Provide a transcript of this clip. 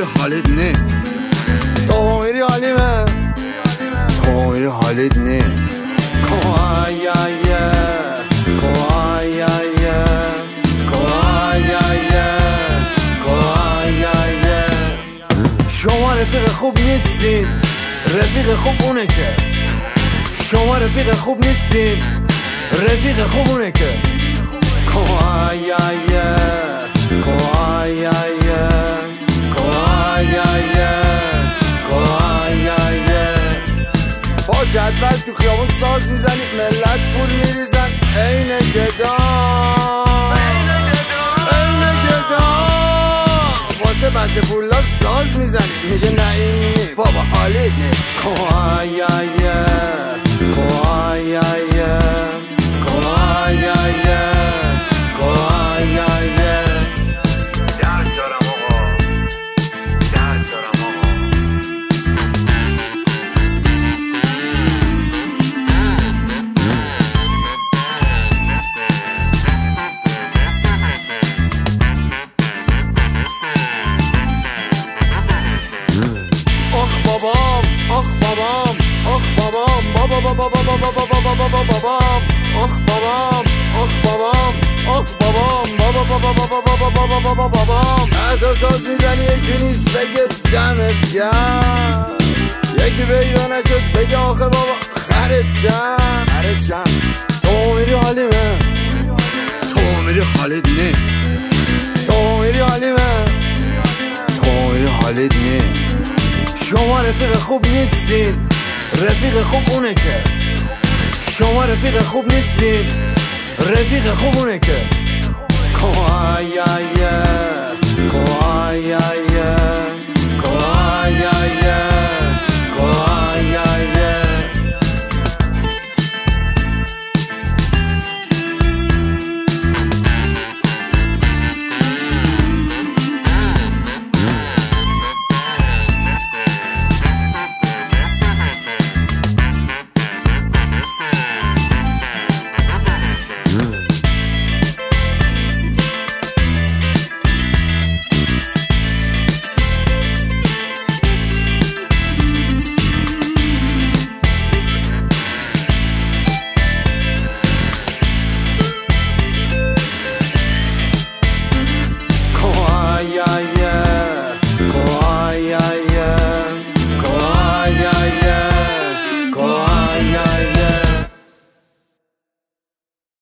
حالت نه تو میری حالیمه تو میری حالت نه کوایایه کوایایه کوایایه کوایایه شما رفیق خوب نیستین رفیق خوب اونه که شما رفیق خوب نیستین رفیق خوب اونه که کوایایه کوایایه کوایایه کوایایه با جدول تو خیابون ساز میزنید ملت پول میریزن عین گدا عین گدا واسه بچه پولدار ساز میزنید میگه نه این نی بابا حالیت نی کوایایه کوایایه کوایایه کوایایه درد دارم آقا درد دارم آقا آخ بابام آخ بابام آخ بابام بابا بابا بابا بابا بابا بابام آخ بابام آخ بابام آخ بابام بابا بابا بابا بابا بابا بابا بابام تا ساز میزنی یکی نیست بگه دمت گرم یکی پیدا نشد بگه آخه بابا خرت چند خرت چند تو میری حالیمه تو میری حالت نه تو میری حالیمه تو میری حالت نه شما رفیق خوب نیستین رفیق خوب اونه که شما رفیق خوب نیستین رفیق خوب اونه که کوایایه